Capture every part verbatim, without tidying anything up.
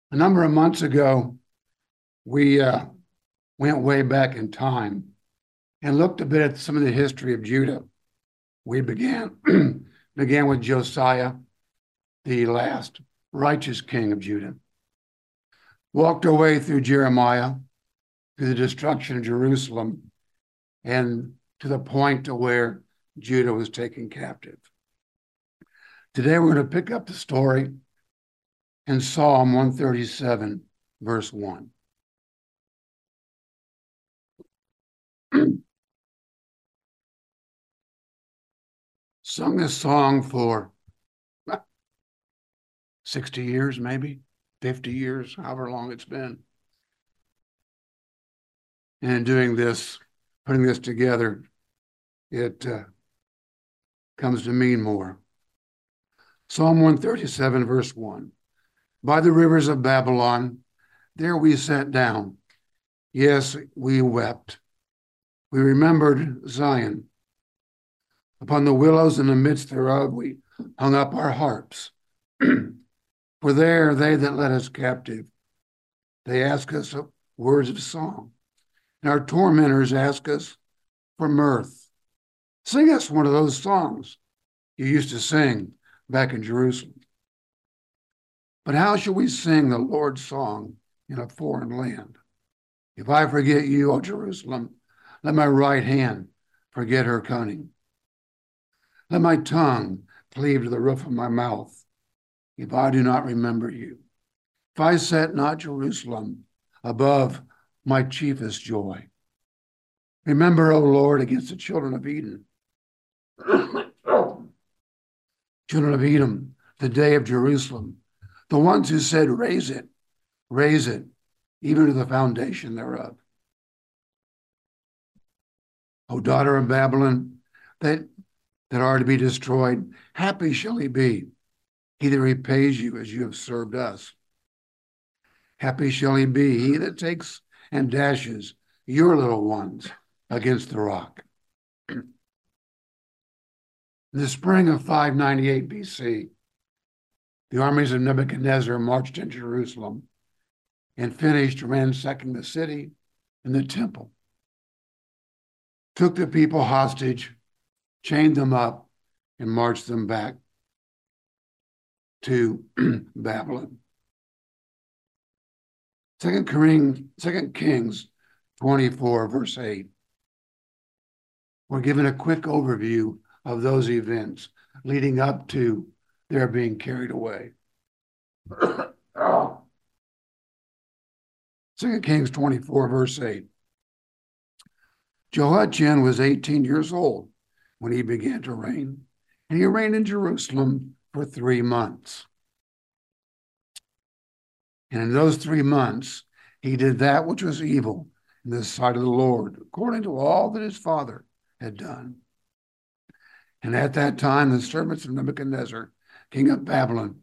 A number of months ago, we uh, went way back in time and looked a bit at some of the history of Judah. We began began with Josiah, the last righteous king of Judah. Walked our way through Jeremiah, through the destruction of Jerusalem, and to the point to where Judah was taken captive. Today, we're going to pick up the story in Psalm one thirty-seven, verse one. Sung this song for sixty years, maybe fifty years, however long it's been. And in doing this, putting this together, it uh, comes to mean more. Psalm one thirty-seven, verse one. By the rivers of Babylon, there we sat down. Yes, we wept. We remembered Zion. Upon the willows in the midst thereof, we hung up our harps. For there they that led us captive, they ask us words of song. And our tormentors ask us for mirth. Sing us one of those songs you used to sing back in Jerusalem. But how shall we sing the Lord's song in a foreign land? If I forget you, O Jerusalem, let my right hand forget her cunning. Let my tongue cleave to the roof of my mouth, if I do not remember you. If I set not Jerusalem above my chiefest joy. Remember, O Lord, against the children of Eden. Children of Edom, the day of Jerusalem, the ones who said, raise it, raise it, even to the foundation thereof. O daughter of Babylon, that, that are to be destroyed, happy shall he be, he that repays you as you have served us. Happy shall he be, he that takes and dashes your little ones against the rock. In the spring of five ninety-eight B C, the armies of Nebuchadnezzar marched into Jerusalem and finished ransacking the city and the temple, took the people hostage, chained them up, and marched them back to Babylon. Second Kings twenty-four, verse eight. We're given a quick overview of those events leading up to their being carried away. Second Kings twenty-four, verse eight. Jehoiachin was eighteen years old when he began to reign, and he reigned in Jerusalem for three months. And in those three months, he did that which was evil in the sight of the Lord, according to all that his father had done. And at that time, the servants of Nebuchadnezzar, king of Babylon,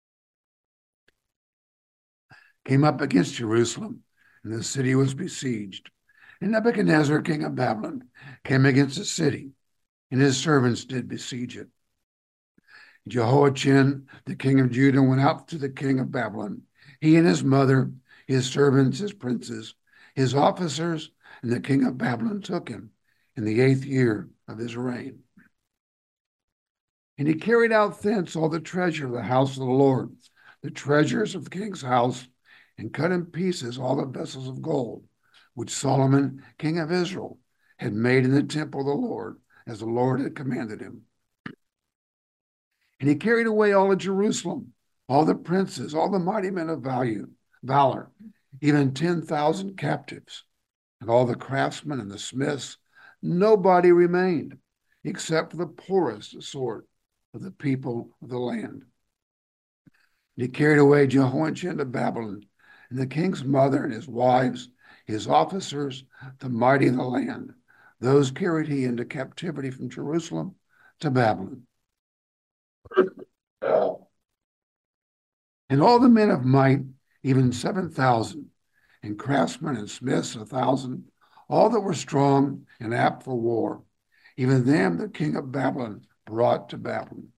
came up against Jerusalem, and the city was besieged. And Nebuchadnezzar, king of Babylon, came against the city, and his servants did besiege it. Jehoiachin, the king of Judah, went out to the king of Babylon, he and his mother, his servants, his princes, his officers, and the king of Babylon took him in the eighth year of his reign. And he carried out thence all the treasure of the house of the Lord, the treasures of the king's house, and cut in pieces all the vessels of gold, which Solomon, king of Israel, had made in the temple of the Lord, as the Lord had commanded him. And he carried away all of Jerusalem, all the princes, all the mighty men of value, valor, even ten thousand captives, and all the craftsmen and the smiths. Nobody remained, except for the poorest sort of the people of the land. And he carried away Jehoiachin to Babylon, and the king's mother and his wives, his officers, the mighty of the land. Those carried he into captivity from Jerusalem to Babylon. And all the men of might, even seven thousand, and craftsmen and smiths a thousand, all that were strong and apt for war, even them the king of Babylon brought to Babylon.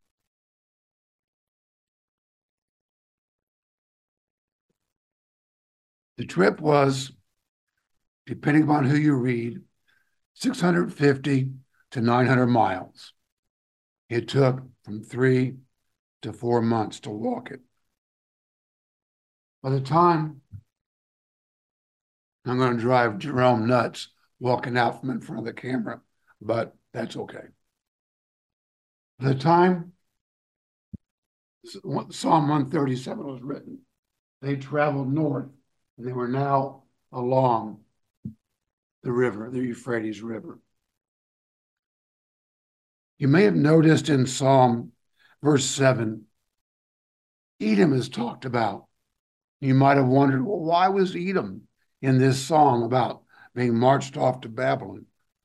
The trip was, depending upon who you read, six hundred fifty to nine hundred miles. It took from three to four months to walk it. By the time, I'm going to drive Jerome nuts walking out from in front of the camera, but that's okay. By the time Psalm one thirty-seven was written, they traveled north, and they were now along the river, the Euphrates River. You may have noticed in Psalm verse seven, Edom is talked about. You might have wondered, well, why was Edom in this song about being marched off to Babylon?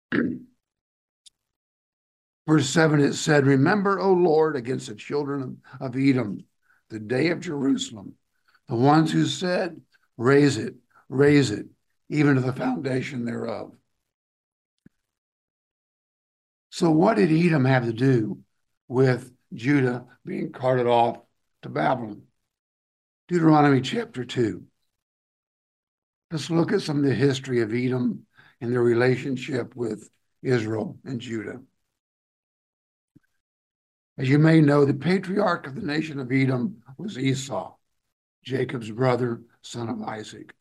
Verse seven, it said, remember, O Lord, against the children of Edom, the day of Jerusalem, the ones who said, raise it, raise it, even to the foundation thereof. So what did Edom have to do with Judah being carted off to Babylon? Deuteronomy chapter two. Let's look at some of the history of Edom and their relationship with Israel and Judah. As you may know, the patriarch of the nation of Edom was Esau, Jacob's brother, son of Isaac.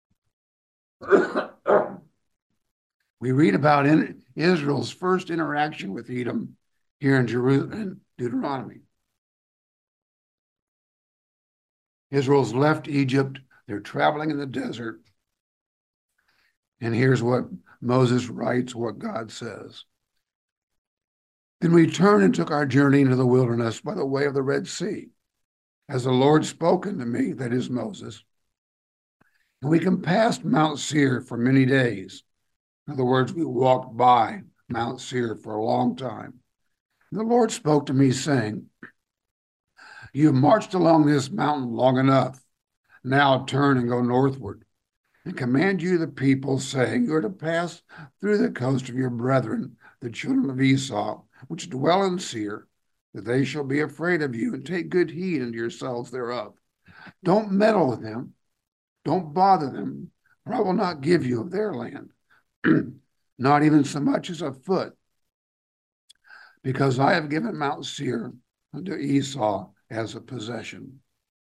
We read about in Israel's first interaction with Edom here in Jerusalem, Deuteronomy. Israel's left Egypt. They're traveling in the desert. And here's what Moses writes, what God says. Then we turned and took our journey into the wilderness by the way of the Red Sea, as the Lord spoken to me, that is Moses. And we compassed Mount Seir for many days. In other words, we walked by Mount Seir for a long time. And the Lord spoke to me, saying, you have marched along this mountain long enough. Now turn and go northward, and command you the people, saying, you are to pass through the coast of your brethren, the children of Esau, which dwell in Seir, that they shall be afraid of you, and take good heed unto yourselves thereof. Don't meddle with them. Don't bother them, for I will not give you of their land, not even so much as a foot, because I have given Mount Seir unto Esau as a possession.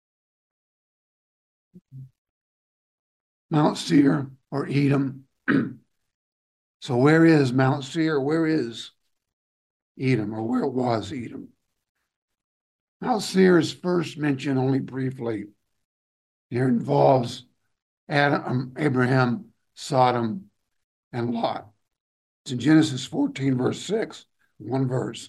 Mount Seir, or Edom. So where is Mount Seir? Where is Edom, or where was Edom? Mount Seir is first mentioned only briefly. It involves Adam, Abraham, Sodom, and Lot. It's in Genesis fourteen, verse six, one verse.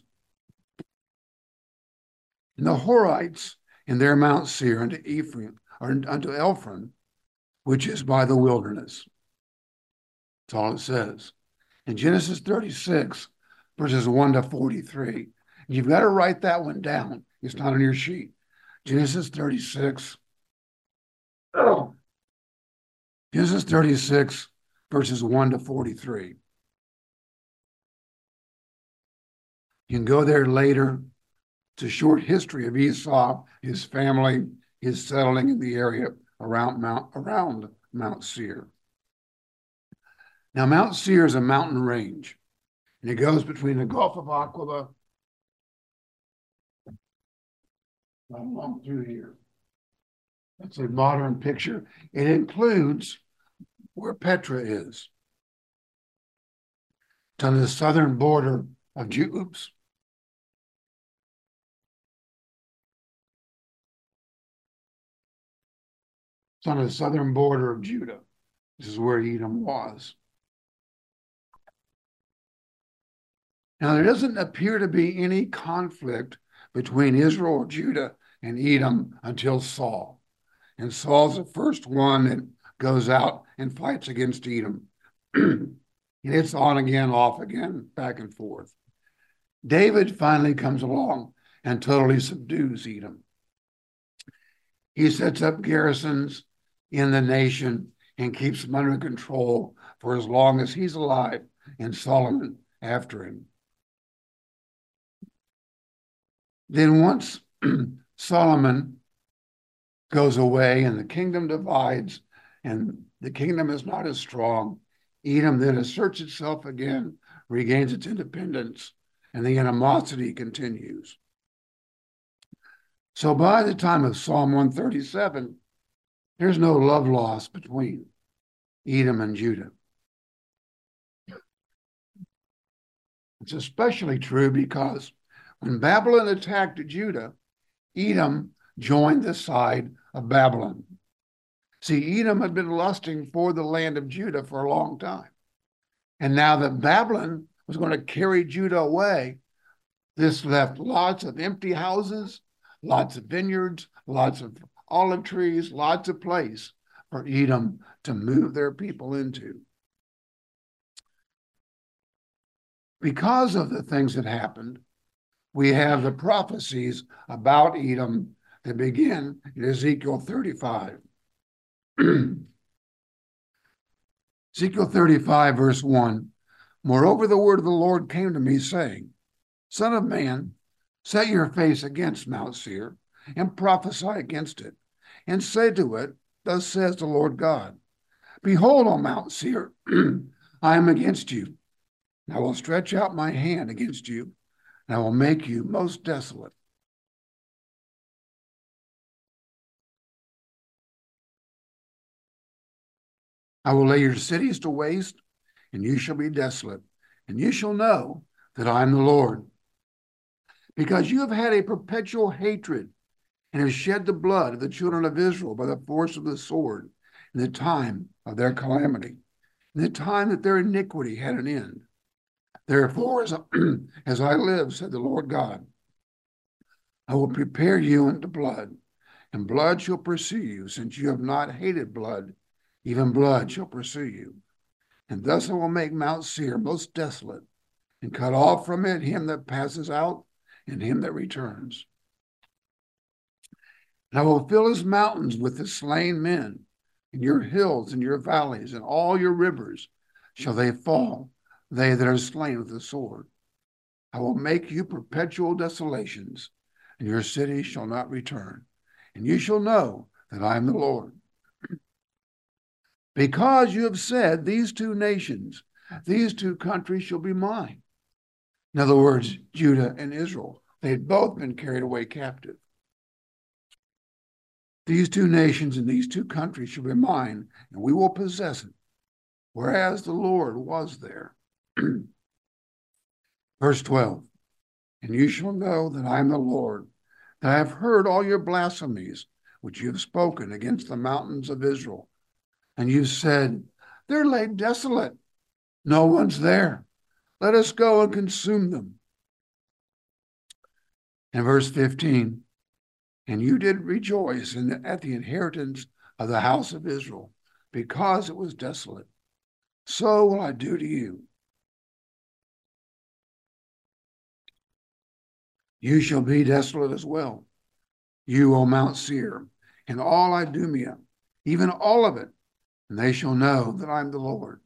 And the Horites in their Mount Seir unto Ephraim, or unto Elphron, which is by the wilderness. That's all it says. In Genesis thirty-six, verses one to forty-three. You've got to write that one down. It's not on your sheet. Genesis thirty-six. Oh. Genesis thirty-six, verses one to forty-three. You can go there later. It's a short history of Esau, his family, his settling in the area around Mount, around Mount Seir. Now, Mount Seir is a mountain range, and it goes between the Gulf of Aqaba along through here. That's a modern picture. It includes where Petra is. It's on the southern border of Judah. Oops. It's on the southern border of Judah. This is where Edom was. Now, there doesn't appear to be any conflict between Israel or Judah and Edom until Saul. And Saul's the first one that goes out and fights against Edom. And it's on again, off again, back and forth. David finally comes along and totally subdues Edom. He sets up garrisons in the nation and keeps them under control for as long as he's alive, and Solomon after him. Then once Solomon goes away and the kingdom divides and the kingdom is not as strong. Edom then asserts itself again, regains its independence, and the animosity continues. So by the time of Psalm one thirty-seven, there's no love lost between Edom and Judah. It's especially true because when Babylon attacked Judah, Edom joined the side of Babylon. See, Edom had been lusting for the land of Judah for a long time. And now that Babylon was going to carry Judah away, this left lots of empty houses, lots of vineyards, lots of olive trees, lots of place for Edom to move their people into. Because of the things that happened, we have the prophecies about Edom that begin in Ezekiel thirty-five. Ezekiel thirty-five, verse one, moreover, the word of the Lord came to me, saying, Son of man, set your face against Mount Seir, and prophesy against it, and say to it, thus says the Lord God, behold, O Mount Seir, I am against you. I will stretch out my hand against you, and I will make you most desolate. I will lay your cities to waste, and you shall be desolate, and you shall know that I am the Lord. Because you have had a perpetual hatred, and have shed the blood of the children of Israel by the force of the sword in the time of their calamity, in the time that their iniquity had an end. Therefore, as, as I live, said the Lord God, I will prepare you unto blood, and blood shall pursue you, since you have not hated blood, even blood shall pursue you. And thus I will make Mount Seir most desolate, and cut off from it him that passes out, and him that returns. And I will fill his mountains with the slain men, and your hills and your valleys, and all your rivers shall they fall, they that are slain with the sword. I will make you perpetual desolations, and your cities shall not return. And you shall know that I am the Lord. Because you have said, these two nations, these two countries shall be mine. In other words, Judah and Israel, they had both been carried away captive. These two nations and these two countries shall be mine, and we will possess it, whereas the Lord was there. Verse twelve, and you shall know that I am the Lord, that I have heard all your blasphemies, which you have spoken against the mountains of Israel. And you said, they're laid desolate. No one's there. Let us go and consume them. And verse fifteen, and you did rejoice in the, at the inheritance of the house of Israel, because it was desolate. So will I do to you. You shall be desolate as well, you, O Mount Seir, and all Idumea, even all of it, and they shall know that I'm the Lord.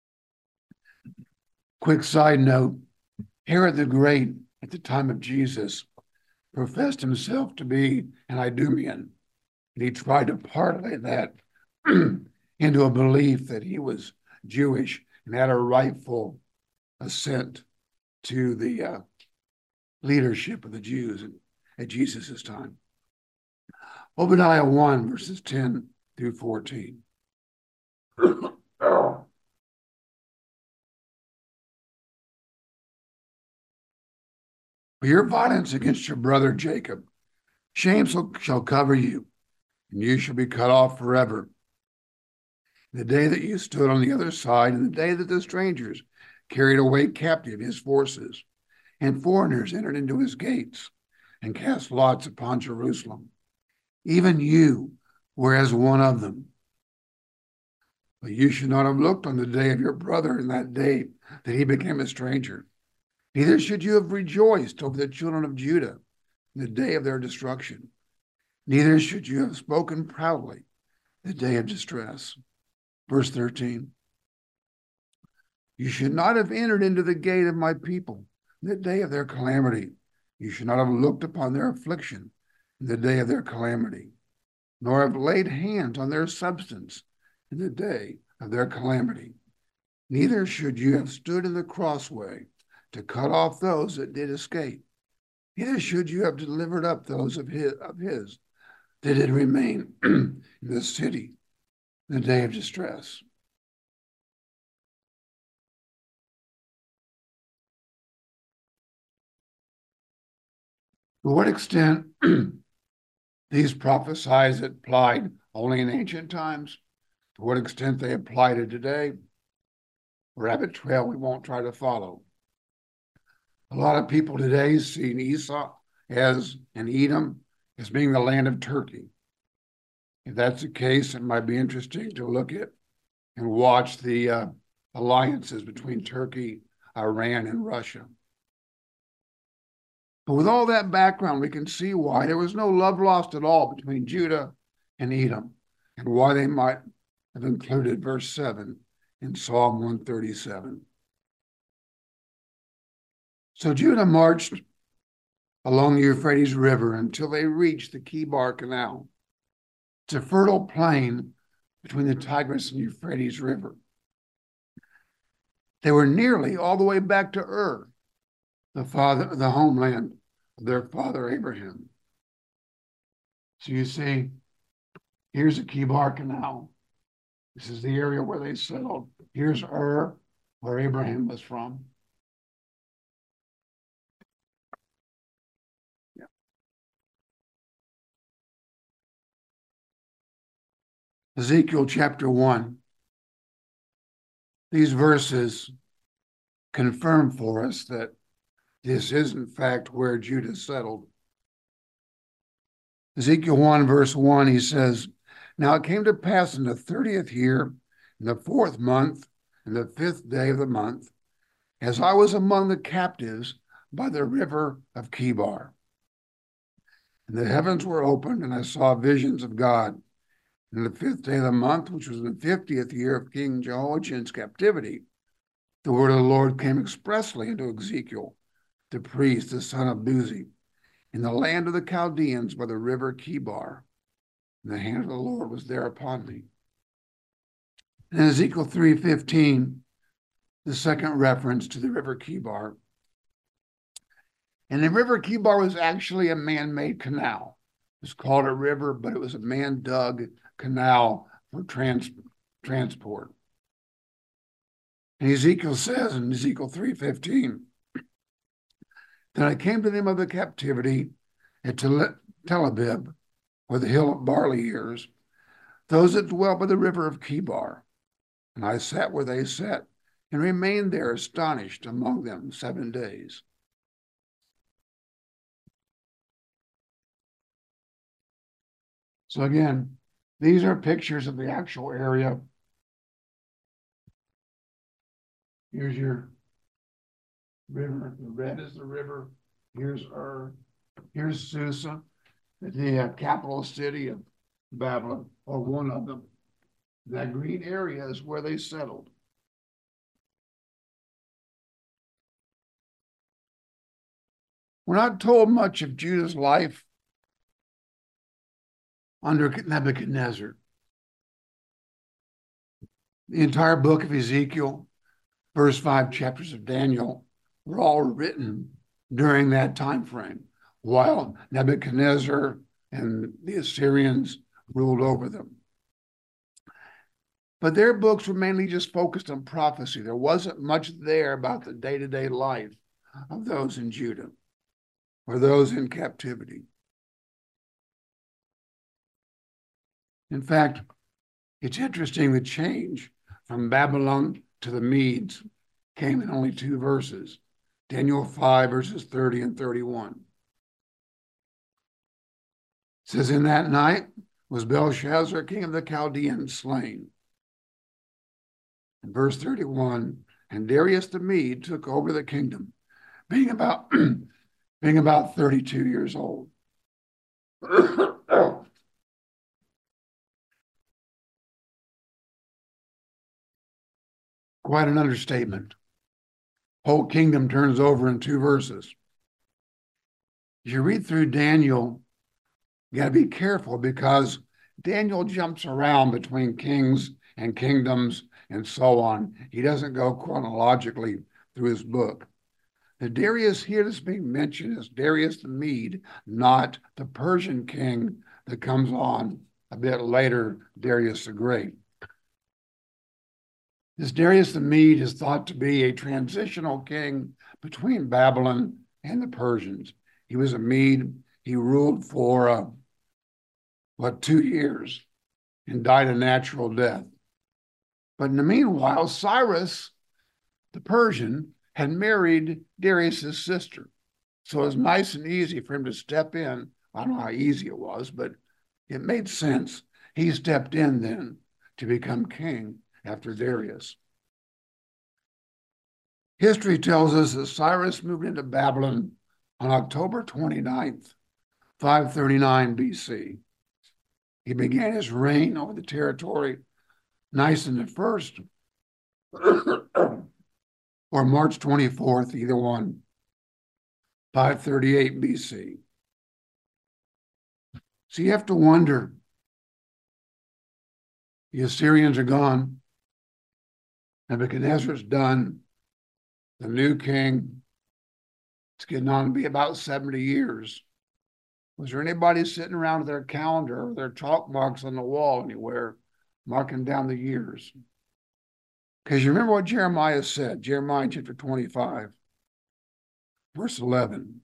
Quick side note, Herod the Great, at the time of Jesus, professed himself to be an Idumean, and he tried to parlay that into a belief that he was Jewish and had a rightful assent to the uh, leadership of the Jews at Jesus' time. Obadiah one, verses ten through fourteen. For your violence against your brother Jacob, shame shall cover you, and you shall be cut off forever. The day that you stood on the other side, and the day that the strangers carried away captive his forces, and foreigners entered into his gates, and cast lots upon Jerusalem. Even you were as one of them. But you should not have looked on the day of your brother in that day that he became a stranger. Neither should you have rejoiced over the children of Judah in the day of their destruction. Neither should you have spoken proudly the day of distress. Verse thirteen. You should not have entered into the gate of my people in the day of their calamity. You should not have looked upon their affliction in the day of their calamity, nor have laid hands on their substance in the day of their calamity. Neither should you have stood in the crossway to cut off those that did escape. Neither should you have delivered up those of his, of his that did remain in the city in the day of distress. To what extent these prophesies applied only in ancient times, to what extent they apply to today, rabbit trail we won't try to follow. A lot of people today see Esau as and Edom as being the land of Turkey. If that's the case, it might be interesting to look at and watch the uh, alliances between Turkey, Iran, and Russia. But with all that background, we can see why there was no love lost at all between Judah and Edom, and why they might have included verse seven in Psalm one thirty-seven. So Judah marched along the Euphrates River until they reached the Kibar Canal. It's a fertile plain between the Tigris and Euphrates River. They were nearly all the way back to Ur, the father, the homeland of their father Abraham. So you see, here's the Kibar Canal. This is the area where they settled. Here's Ur, where Abraham was from. Yeah. Ezekiel chapter one. These verses confirm for us that this is, in fact, where Judah settled. Ezekiel one, verse one, he says, "Now it came to pass in the thirtieth year, in the fourth month, in the fifth day of the month, as I was among the captives by the river of Kibar. And the heavens were opened, and I saw visions of God. In the fifth day of the month, which was the fiftieth year of King Jehoiachin's captivity, the word of the Lord came expressly into Ezekiel, the priest, the son of Buzi, in the land of the Chaldeans by the river Kibar. And the hand of the Lord was there upon me." In Ezekiel three fifteen, the second reference to the river Kibar. And the river Kibar was actually a man-made canal. It was called a river, but it was a man-dug canal for trans transport. And Ezekiel says in Ezekiel three fifteen, "Then I came to them of the captivity at Tel Abib, or the hill of barley ears, those that dwell by the river of Kibar. And I sat where they sat, and remained there astonished among them seven days." So again, these are pictures of the actual area. Here's your river. The red is the river. Here's Ur. Here's Susa, the uh, capital city of Babylon, or one of them. That green area is where they settled. We're not told much of Judah's life under Nebuchadnezzar. The entire book of Ezekiel, first five chapters of Daniel, were all written during that time frame, while Nebuchadnezzar and the Assyrians ruled over them. But their books were mainly just focused on prophecy. There wasn't much there about the day-to-day life of those in Judah or those in captivity. In fact, it's interesting the change from Babylon to the Medes came in only two verses, Daniel five, verses thirty and thirty-one. It says, "In that night was Belshazzar, king of the Chaldeans, slain." In verse thirty-one, "And Darius the Mede took over the kingdom, being about, being about thirty-two years old." Quite an understatement. Whole kingdom turns over in two verses. As you read through Daniel, you got to be careful because Daniel jumps around between kings and kingdoms and so on. He doesn't go chronologically through his book. The Darius here that's being mentioned is Darius the Mede, not the Persian king that comes on a bit later, Darius the Great. This Darius the Mede is thought to be a transitional king between Babylon and the Persians. He was a Mede. He ruled for, uh, what, two years and died a natural death. But in the meanwhile, Cyrus, the Persian, had married Darius's sister. So it was nice and easy for him to step in. I don't know how easy it was, but it made sense. He stepped in then to become king after Darius. History tells us that Cyrus moved into Babylon on October twenty-ninth, five thirty-nine B C. He began his reign over the territory Nisan the first or March twenty-fourth, either one, five thirty-eight B C. So you have to wonder, the Assyrians are gone, Nebuchadnezzar's done, the new king, it's getting on to be about seventy years. Was there anybody sitting around with their calendar or their chalk marks on the wall anywhere, marking down the years? Because you remember what Jeremiah said, Jeremiah chapter twenty-five, verse eleven.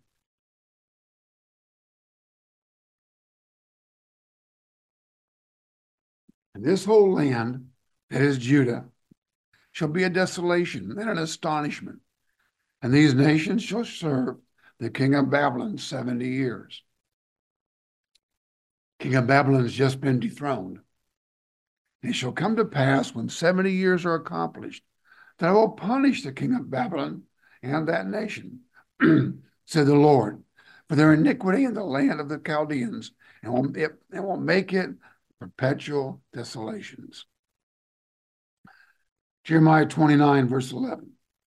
And this whole land, that is Judah, shall be a desolation and an astonishment. And these nations shall serve the king of Babylon seventy years. King of Babylon has just been dethroned. And it shall come to pass when seventy years are accomplished that I will punish the king of Babylon and that nation, said the Lord, for their iniquity in the land of the Chaldeans, and will, it, and will make it perpetual desolations. Jeremiah twenty-nine, verse eleven.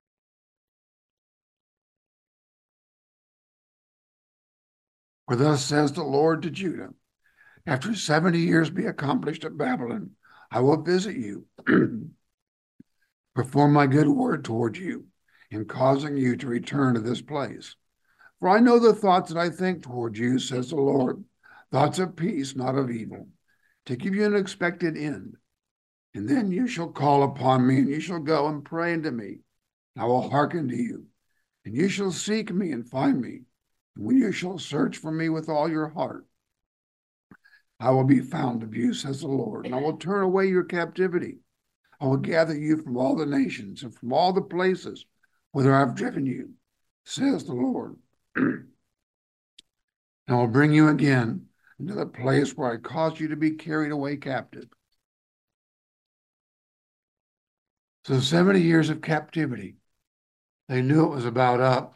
For thus says the Lord to Judah, after seventy years be accomplished at Babylon, I will visit you, perform my good word toward you, in causing you to return to this place. For I know the thoughts that I think toward you, says the Lord, thoughts of peace, not of evil, to give you an expected end. And then you shall call upon me, and you shall go and pray unto me. I will hearken to you, and you shall seek me and find me. And when you shall search for me with all your heart, I will be found of you, says the Lord, and I will turn away your captivity. I will gather you from all the nations and from all the places whither I've driven you, says the Lord. And I will bring you again into the place where I caused you to be carried away captive. So seventy years of captivity. They knew it was about up.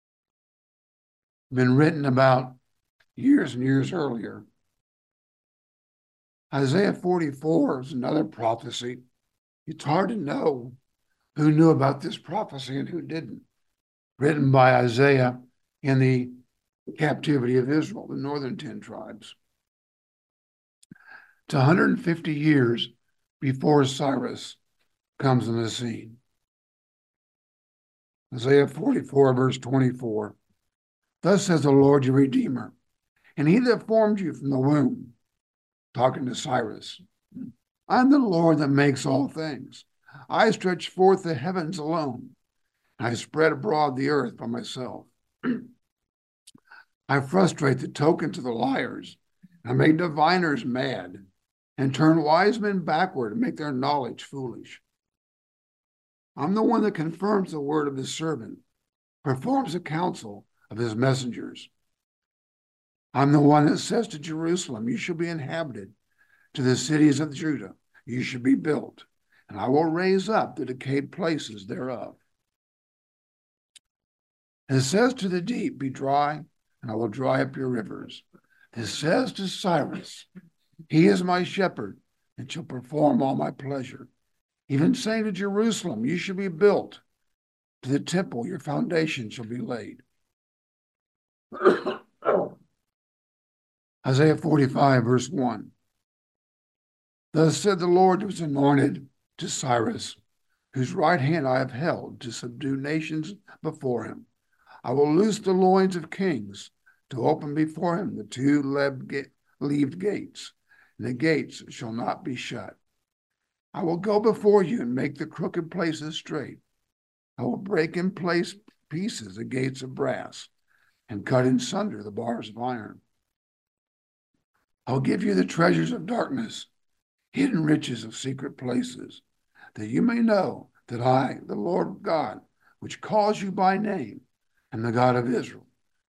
Been written about years and years earlier. Isaiah forty-four is another prophecy. It's hard to know who knew about this prophecy and who didn't. Written by Isaiah in the captivity of Israel, the northern ten tribes. It's one hundred fifty years before Cyrus comes on the scene. Isaiah forty-four, verse twenty-four. Thus says the Lord, your Redeemer, and he that formed you from the womb, talking to Cyrus. I'm the Lord that makes all things. I stretch forth the heavens alone. I spread abroad the earth by myself. I frustrate the tokens of the liars. I make diviners mad and turn wise men backward and make their knowledge foolish. I'm the one that confirms the word of his servant, performs the counsel of his messengers. I'm the one that says to Jerusalem, you shall be inhabited, to the cities of Judah, you should be built, and I will raise up the decayed places thereof. And it says to the deep, be dry, and I will dry up your rivers. It says to Cyrus, he is my shepherd, and shall perform all my pleasure. Even saying to Jerusalem, you shall be built, to the temple your foundation shall be laid. Isaiah forty-five, verse one. Thus said the Lord who was anointed to Cyrus, whose right hand I have held to subdue nations before him. I will loose the loins of kings to open before him the two-leaved gates, and the gates shall not be shut. I will go before you and make the crooked places straight. I will break in place pieces the gates of brass and cut in sunder the bars of iron. I will give you the treasures of darkness, hidden riches of secret places, that you may know that I, the Lord God, which calls you by name, am the God of Israel.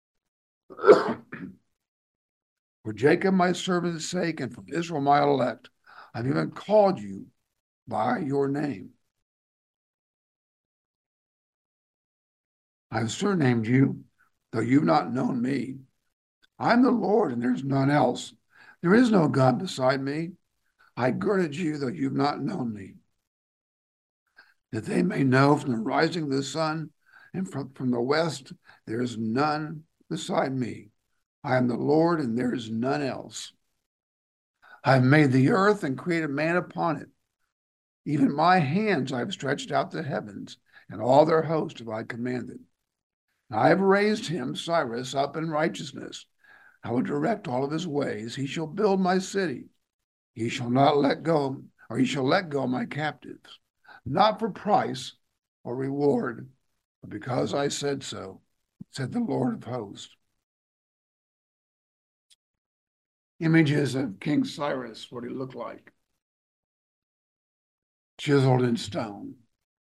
For Jacob my servant's sake and for Israel my elect, I've even called you by your name. I've surnamed you, though you've not known me. I'm the Lord, and there's none else. There is no God beside me. I girded you, though you've not known me, that they may know from the rising of the sun and from, from the west, there is none beside me. I am the Lord, and there is none else. I have made the earth and created man upon it. Even my hands I have stretched out the heavens, and all their host have I commanded. I have raised him, Cyrus, up in righteousness. I will direct all of his ways. He shall build my city. He shall not let go, or he shall let go my captives, not for price or reward, but because I said so, said the Lord of hosts. Images of King Cyrus, what he looked like, chiseled in stone.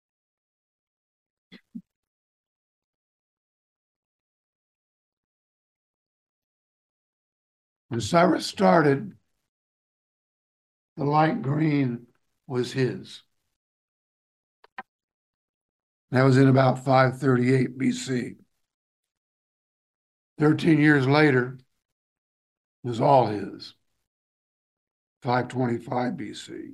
When Cyrus started, the light green was his. That was in about five thirty-eight B C. Thirteen years later, it was all his. five twenty-five B C.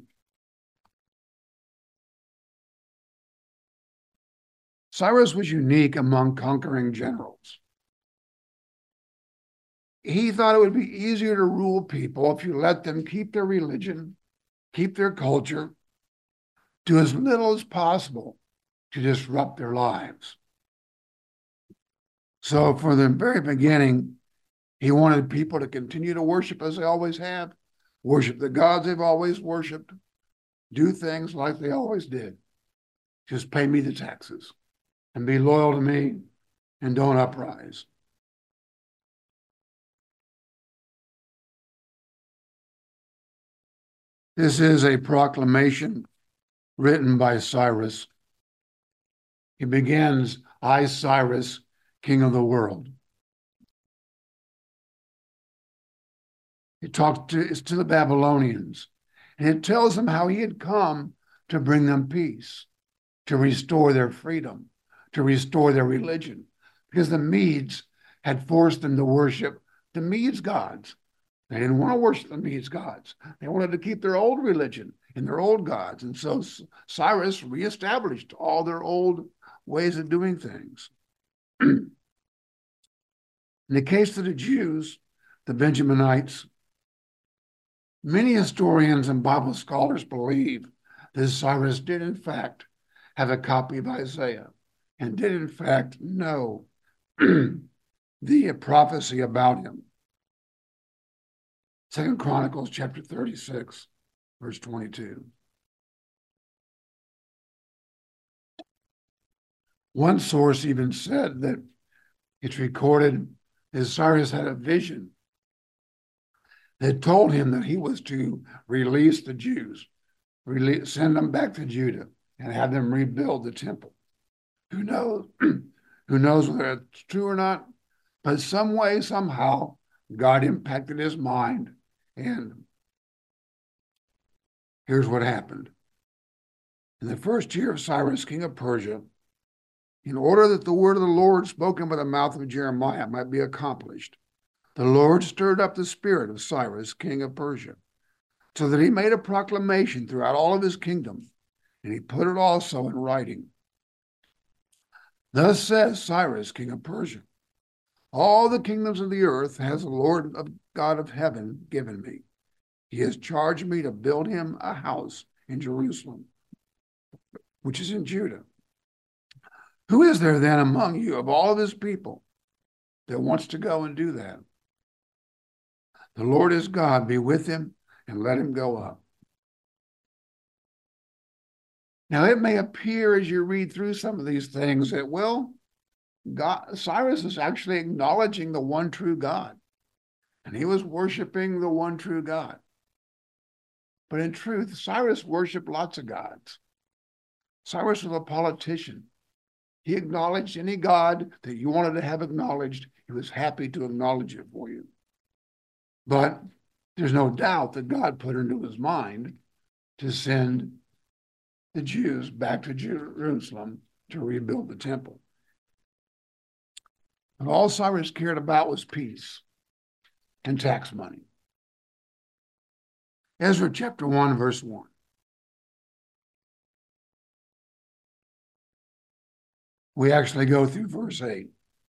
Cyrus was unique among conquering generals. He thought it would be easier to rule people if you let them keep their religion, keep their culture, do as little as possible to disrupt their lives. So from the very beginning, he wanted people to continue to worship as they always have, worship the gods they've always worshiped, do things like they always did. Just pay me the taxes and be loyal to me and don't uprise. This is a proclamation written by Cyrus. He begins, I, Cyrus, king of the world. It talks to, it's to the Babylonians, and it tells them how he had come to bring them peace, to restore their freedom, to restore their religion, because the Medes had forced them to worship the Medes' gods. They didn't want to worship the Medes' gods. They wanted to keep their old religion and their old gods. And so Cyrus reestablished all their old ways of doing things. In the case of the Jews, the Benjaminites, many historians and Bible scholars believe that Cyrus did in fact have a copy of Isaiah and did in fact know the prophecy about him. Second Chronicles chapter thirty-six, verse twenty-two. One source even said that it's recorded that Cyrus had a vision that told him that he was to release the Jews, release, send them back to Judah, and have them rebuild the temple. Who knows? Who knows whether it's true or not? But some way, somehow, God impacted his mind. And here's what happened. In the first year of Cyrus, king of Persia, in order that the word of the Lord spoken by the mouth of Jeremiah might be accomplished, the Lord stirred up the spirit of Cyrus, king of Persia, so that he made a proclamation throughout all of his kingdom, and he put it also in writing. Thus says Cyrus, king of Persia, all the kingdoms of the earth has the Lord of God of heaven given me, He has charged me to build him a house in Jerusalem, which is in Judah. Who is there then among you of all of his people that wants to go and do that? The Lord is God, be with him and let him go up. Now, it may appear as you read through some of these things that, well, God, Cyrus is actually acknowledging the one true God, and he was worshiping the one true God. But in truth, Cyrus worshiped lots of gods. Cyrus was a politician. He acknowledged any god that you wanted to have acknowledged. He was happy to acknowledge it for you. But there's no doubt that God put into his mind to send the Jews back to Jerusalem to rebuild the temple. And all Cyrus cared about was peace and tax money. Ezra chapter one, verse one. We actually go through verse eight.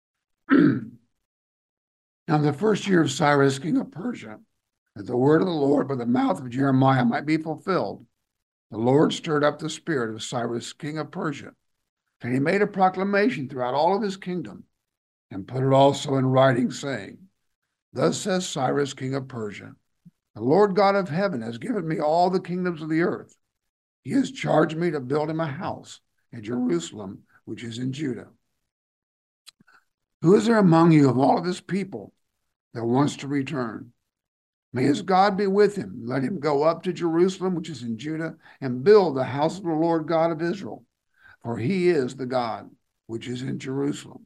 Now, in the first year of Cyrus, king of Persia, that the word of the Lord by the mouth of Jeremiah might be fulfilled, the Lord stirred up the spirit of Cyrus, king of Persia, and he made a proclamation throughout all of his kingdom, and put it also in writing, saying, Thus says Cyrus, king of Persia, the Lord God of heaven has given me all the kingdoms of the earth. He has charged me to build him a house in Jerusalem, which is in Judah. Who is there among you of all of his people that wants to return? May his God be with him. Let him go up to Jerusalem, which is in Judah, and build the house of the Lord God of Israel, for he is the God which is in Jerusalem.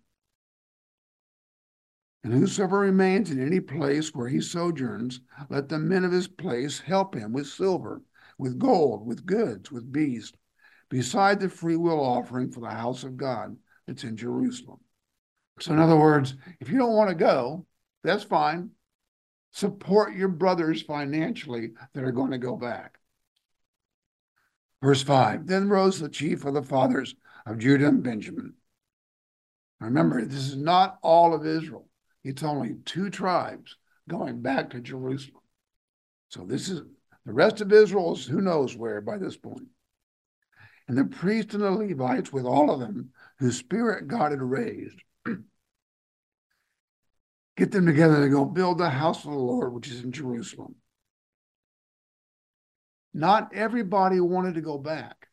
And whosoever remains in any place where he sojourns, let the men of his place help him with silver, with gold, with goods, with beasts, beside the freewill offering for the house of God that's in Jerusalem. So in other words, if you don't want to go, that's fine. Support your brothers financially that are going to go back. Verse five, then rose the chief of the fathers of Judah and Benjamin. Remember, this is not all of Israel. It's only two tribes going back to Jerusalem. So this is, the rest of Israel is who knows where by this point. And the priests and the Levites with all of them, whose spirit God had raised, get them together to go build the house of the Lord, which is in Jerusalem. Not everybody wanted to go back.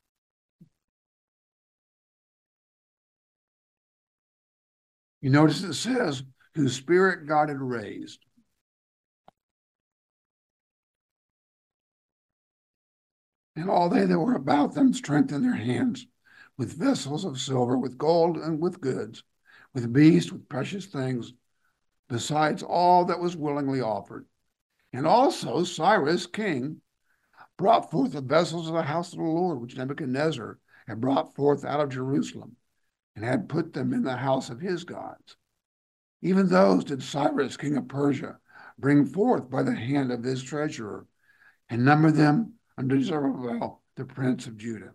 You notice it says, whose spirit God had raised. And all they that were about them strengthened their hands with vessels of silver, with gold, and with goods, with beasts, with precious things, besides all that was willingly offered. And also Cyrus, king, brought forth the vessels of the house of the Lord, which Nebuchadnezzar had brought forth out of Jerusalem, and had put them in the house of his gods. Even those did Cyrus, king of Persia, bring forth by the hand of his treasurer, and number them unto Zerubbabel, the prince of Judah.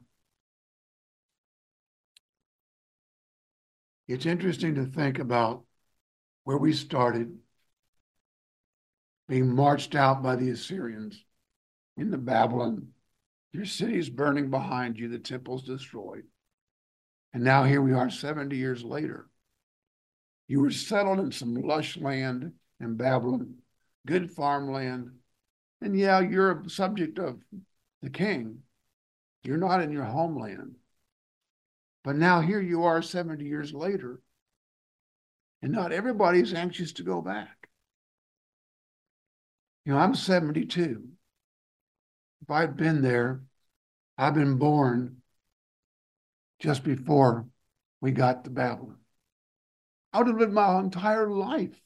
It's interesting to think about where we started, being marched out by the Assyrians into Babylon. Your city's burning behind you, the temple's destroyed. And now here we are seventy years later. You were settled in some lush land in Babylon, good farmland. And yeah, you're a subject of the king. You're not in your homeland. But now here you are seventy years later, and not everybody's anxious to go back. You know, I'm seventy-two. If I'd been there, I've been born just before we got to Babylon. I would have lived my entire life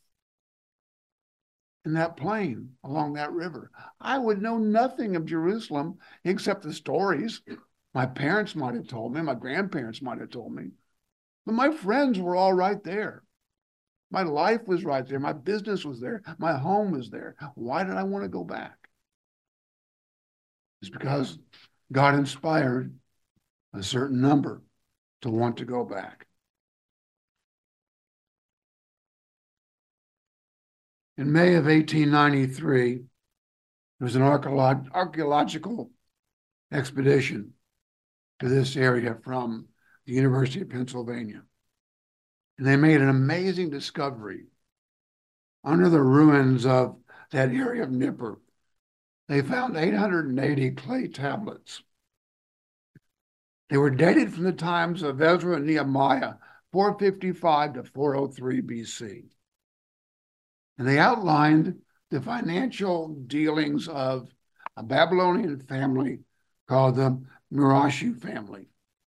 in that plain along that river. I would know nothing of Jerusalem except the stories my parents might have told me, my grandparents might have told me. But my friends were all right there. My life was right there. My business was there. My home was there. Why did I want to go back? It's because God inspired a certain number to want to go back. In May of eighteen ninety-three, There was an archeolog archaeological expedition to this area from the University of Pennsylvania. And they made an amazing discovery. Under the ruins of that area of Nippur, they found eight hundred eighty clay tablets. They were dated from the times of Ezra and Nehemiah, four fifty-five to four oh three B C. And they outlined the financial dealings of a Babylonian family called the Murashu family.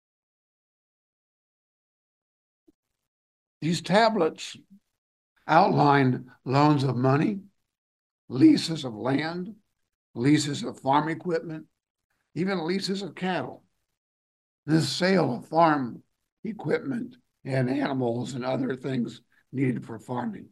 These tablets outlined loans of money, leases of land, leases of farm equipment, even leases of cattle. The sale of farm equipment and animals and other things needed for farming.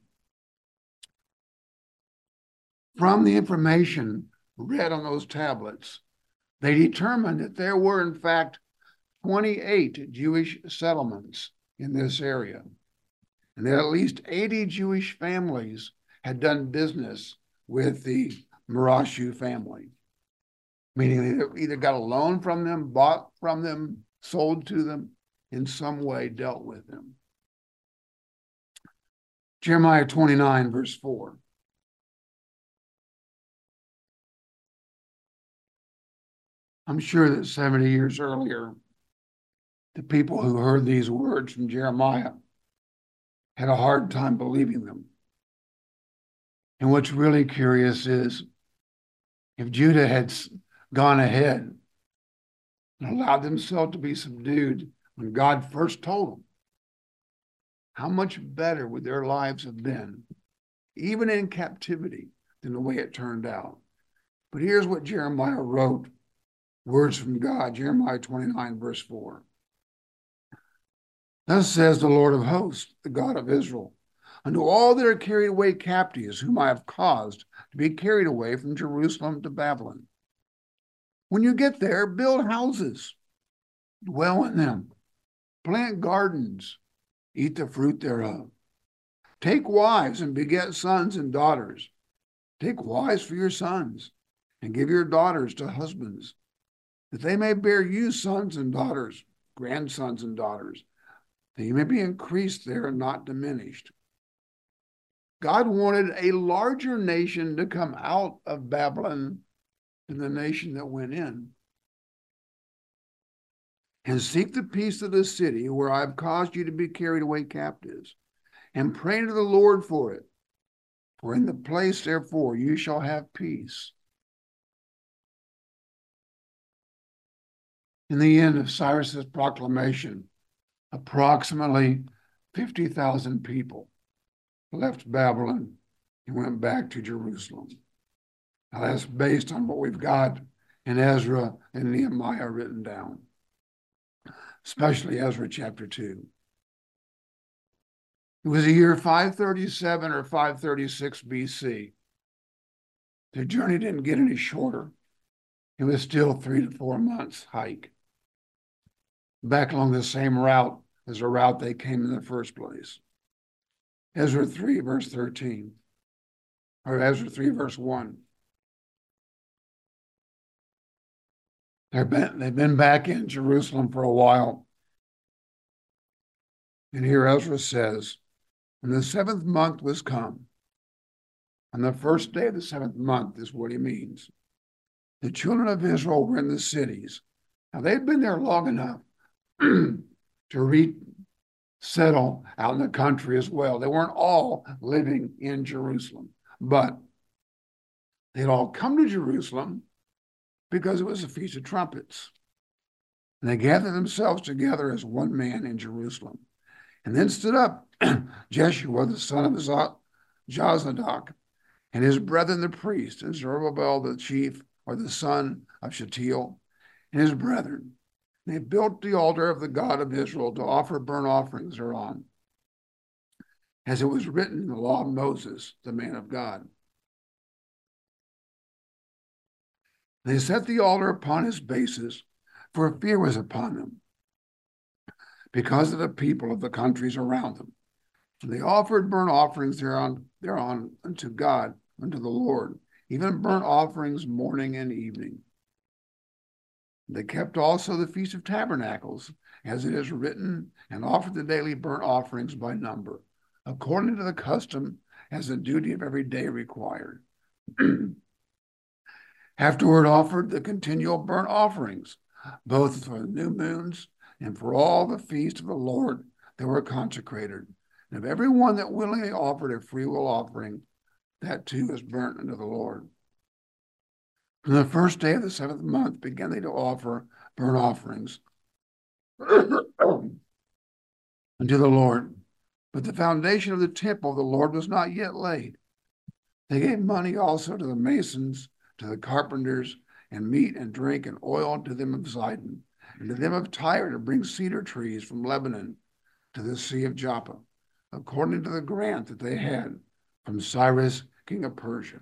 From the information read on those tablets, they determined that there were, in fact, twenty-eight Jewish settlements in this area, and that at least eighty Jewish families had done business with the Murashu family, meaning they either got a loan from them, bought from them, sold to them, in some way dealt with them. Jeremiah twenty-nine, verse four. I'm sure that seventy years earlier, the people who heard these words from Jeremiah had a hard time believing them. And what's really curious is if Judah had gone ahead and allowed themselves to be subdued when God first told them, how much better would their lives have been, even in captivity, than the way it turned out? But here's what Jeremiah wrote, words from God, Jeremiah twenty-nine, verse four. Thus says the Lord of hosts, the God of Israel, unto all that are carried away captives, whom I have caused to be carried away from Jerusalem to Babylon. When you get there, build houses, dwell in them, plant gardens, eat the fruit thereof. Take wives and beget sons and daughters. Take wives for your sons, and give your daughters to husbands, that they may bear you sons and daughters, grandsons and daughters, that you may be increased there and not diminished. God wanted a larger nation to come out of Babylon than the nation that went in. And seek the peace of the city where I've caused you to be carried away captives, and pray to the Lord for it. For in the place, therefore, you shall have peace. In the end of Cyrus's proclamation, approximately fifty thousand people left Babylon and went back to Jerusalem. Now that's based on what we've got in Ezra and Nehemiah written down, especially Ezra chapter two. It was the year five thirty-seven or five thirty-six B C. The journey didn't get any shorter. It was still three to four months hike, back along the same route as the route they came in the first place. Ezra three, verse thirteen, or Ezra three, verse one. They've been, they've been back in Jerusalem for a while. And here Ezra says, when the seventh month was come, on the first day of the seventh month is what he means, the children of Israel were in the cities. Now they'd been there long enough to resettle out in the country as well. They weren't all living in Jerusalem, but they'd all come to Jerusalem because it was a Feast of Trumpets. And they gathered themselves together as one man in Jerusalem. And then stood up Jeshua, the son of Jozadak, and his brethren the priests, and Zerubbabel the chief, or the son of Shealtiel, and his brethren. They built the altar of the God of Israel to offer burnt offerings thereon, as it was written in the law of Moses, the man of God. They set the altar upon his bases, for fear was upon them, because of the people of the countries around them. And they offered burnt offerings thereon, thereon unto God, unto the Lord, even burnt offerings morning and evening. They kept also the Feast of Tabernacles, as it is written, and offered the daily burnt offerings by number, according to the custom as the duty of every day required. Afterward offered the continual burnt offerings, both for the new moons and for all the feasts of the Lord that were consecrated. And of every one that willingly offered a freewill offering, that too is burnt unto the Lord. From the first day of the seventh month began they to offer burnt offerings unto the Lord. But the foundation of the temple of the Lord was not yet laid. They gave money also to the masons, to the carpenters, and meat and drink and oil to them of Zidon, and to them of Tyre to bring cedar trees from Lebanon to the Sea of Joppa, according to the grant that they had from Cyrus, king of Persia.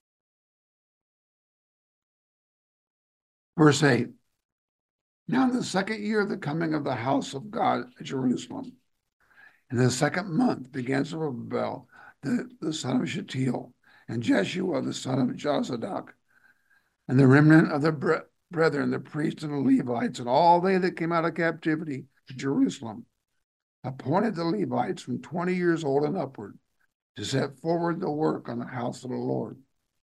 Verse eight, now in the second year of the coming of the house of God at Jerusalem, in the second month began Zerubbabel, the, the son of Shealtiel, and Jeshua, the son of Jozadak, and the remnant of the bre brethren, the priests and the Levites, and all they that came out of captivity to Jerusalem, appointed the Levites from twenty years old and upward to set forward the work on the house of the Lord.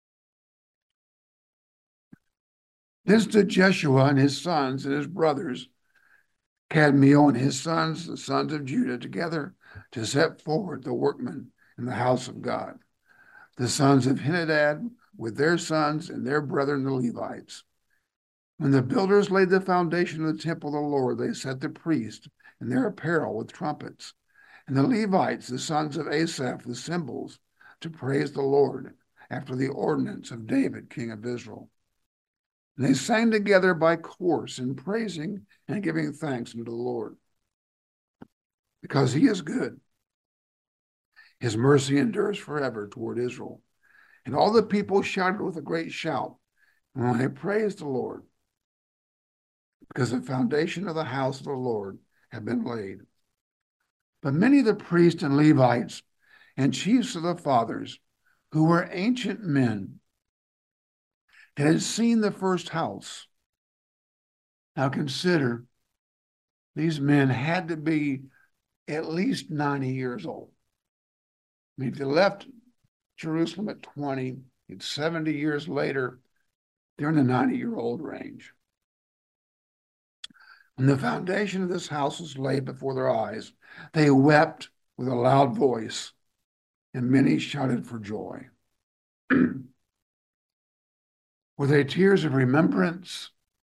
This did Jeshua and his sons and his brothers, Kadmiel and his sons, the sons of Judah, together to set forward the workmen in the house of God. The sons of Henadad with their sons and their brethren, the Levites. When the builders laid the foundation of the temple of the Lord, they set the priests in their apparel with trumpets, and the Levites, the sons of Asaph, the cymbals, to praise the Lord after the ordinance of David, king of Israel. And they sang together by course in praising and giving thanks unto the Lord, because he is good. His mercy endures forever toward Israel. And all the people shouted with a great shout, and when they praised the Lord, because the foundation of the house of the Lord had been laid. But many of the priests and Levites and chiefs of the fathers, who were ancient men, had seen the first house. Now consider, these men had to be at least ninety years old. I mean, if they left Jerusalem at twenty, it's seventy years later, they're in the ninety-year-old range. When the foundation of this house was laid before their eyes, they wept with a loud voice, and many shouted for joy. Were they tears of remembrance?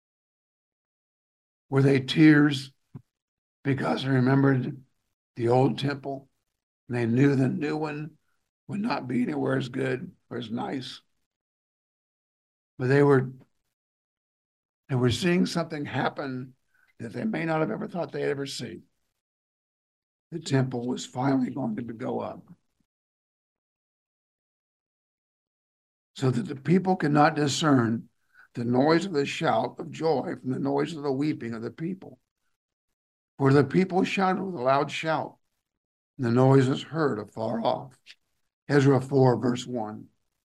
Were they tears because they remembered the old temple and they knew the new one would not be anywhere as good or as nice? But they were, they were seeing something happen that they may not have ever thought they'd ever see. The temple was finally going to go up, so that the people could not discern the noise of the shout of joy from the noise of the weeping of the people. For the people shouted with a loud shout, and the noise was heard afar off. Ezra four, verse one.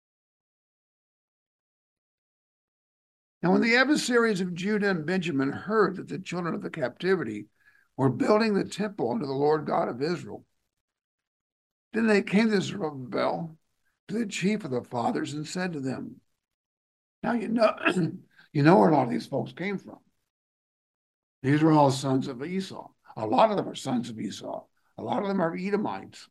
Now when the adversaries of Judah and Benjamin heard that the children of the captivity were building the temple unto the Lord God of Israel, then they came to Zerubbabel, to the chief of the fathers, and said to them, now you know, you know where a lot of these folks came from. These are all sons of Esau. A lot of them are sons of Esau. A lot of them are Edomites.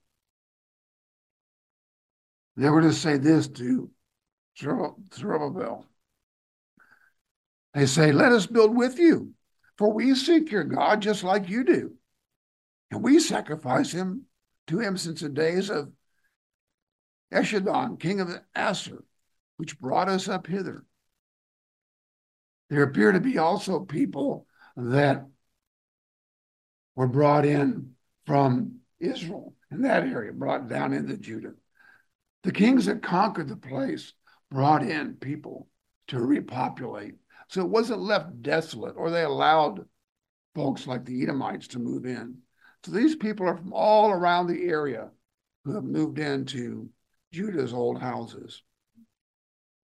They were to say this to Zerubbabel. They say, let us build with you, for we seek your God just like you do. And we sacrifice him to him since the days of Eshodon, king of Assur, which brought us up hither. There appear to be also people that were brought in from Israel in that area, brought down into Judah. The kings that conquered the place brought in people to repopulate. So it wasn't left desolate, or they allowed folks like the Edomites to move in. So these people are from all around the area who have moved into Judah's old houses.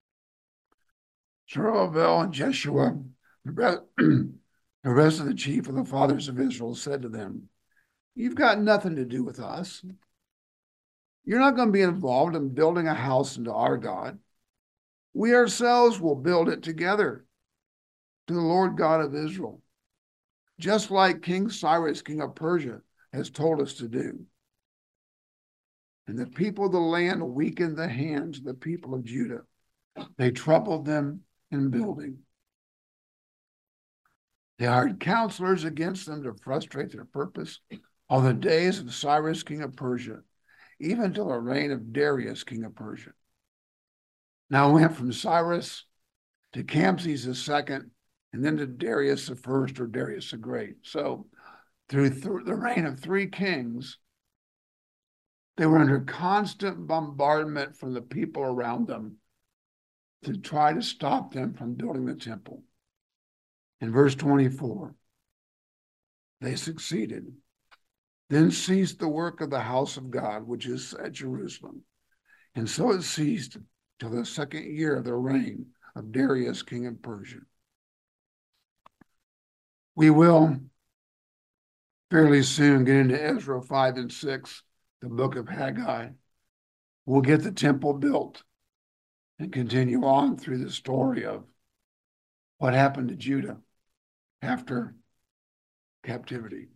Zerubbabel and Jeshua, the rest, the rest of the chief of the fathers of Israel, said to them, "You've got nothing to do with us. You're not going to be involved in building a house unto our God. We ourselves will build it together to the Lord God of Israel, just like King Cyrus, king of Persia, has told us to do." And the people of the land weakened the hands of the people of Judah. They troubled them in building. They hired counselors against them to frustrate their purpose all the days of Cyrus, king of Persia, even till the reign of Darius, king of Persia. Now it went from Cyrus to Camses the second, and then to Darius the first, or Darius the Great. So through th- the reign of three kings, they were under constant bombardment from the people around them to try to stop them from building the temple. In verse twenty-four, they succeeded. Then ceased the work of the house of God, which is at Jerusalem. And so it ceased till the second year of the reign of Darius, king of Persia. We will fairly soon get into Ezra five and six, the book of Haggai. We'll get the temple built and continue on through the story of what happened to Judah after captivity.